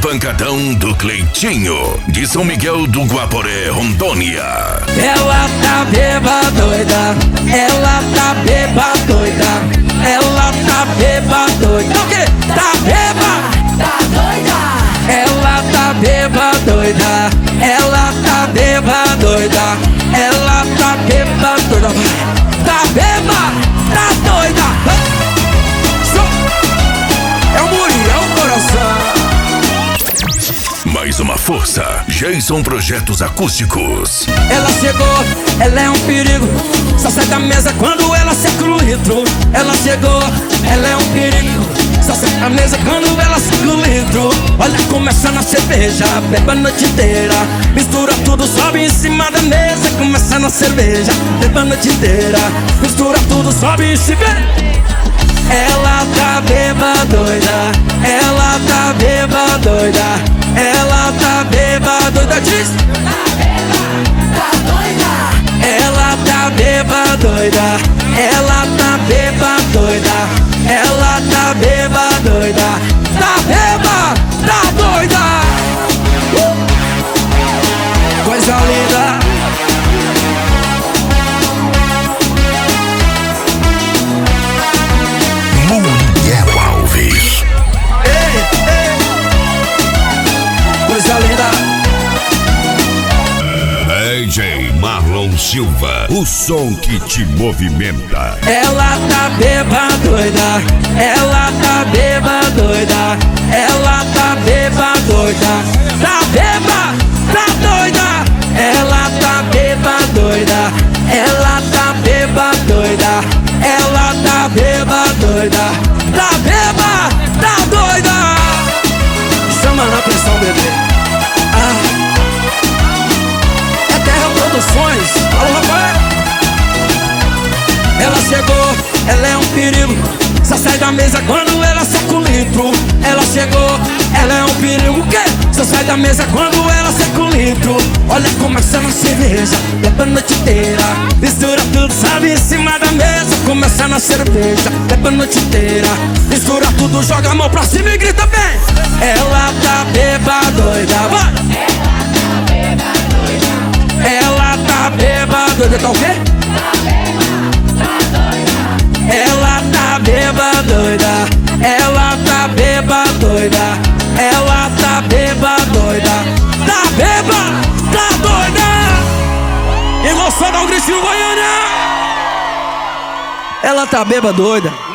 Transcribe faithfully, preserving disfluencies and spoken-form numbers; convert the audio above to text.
pancadão do Cleitinho, de São Miguel do Guaporé, Rondônia. Ela tá beba doida, ela tá beba doida, ela tá beba doida. O quê? Tá beba? Tá doida. Ela tá beba doida, ela tá beba doida, ela tá beba doida. Tá beba, tá doida. É o Muriel Coração. Mais uma força, Jason Projetos Acústicos. Ela chegou, ela é um perigo, só sai da mesa quando ela seca o litro. Ela chegou, ela é um perigo, só sai da mesa quando ela seca o litro. Olha, começa na cerveja, bebe a noite inteira, mistura tudo, sobe em cima da mesa. Começa na cerveja, bebe a noite inteira, mistura tudo, sobe em cima. Ela tá beba doida, ela tá beba doida, ela tá beba doida, diz. Tá beba, tá doida. Ela tá beba doida, ela tá beba doida, ela tá beba doida, tá beba, tá doida. uh! Coisa linda. Muriel Alves. Ei, ei. Coisa linda. D J Marlon Silva, o som que te movimenta. Ela tá beba doida, ela tá beba doida, ela tá beba doida, tá beba, tá doida. Ela tá beba doida, ela tá beba doida, ela tá beba doida, tá beba, tá doida. Chama na pressão, bebê. Ah. Produções, alô rapaz. Ela chegou, ela é um perigo, só sai da mesa quando ela seca o litro. Ela chegou, ela é um perigo, o quê? Só sai da mesa quando ela seca o litro. Olha, começa na cerveja, bebe a noite inteira, mistura tudo, sabe, em cima da mesa. Começa na cerveja, bebe a noite inteira, mistura tudo, joga a mão pra cima e grita bem. Ela tá beba doida, vai. Ela tá beba doida, tá o quê? Tá beba, tá doida. Ela tá beba doida, ela tá beba doida, ela tá beba doida, tá beba, tá doida. E você dá um gritinho, Goiânia. Ela tá beba doida.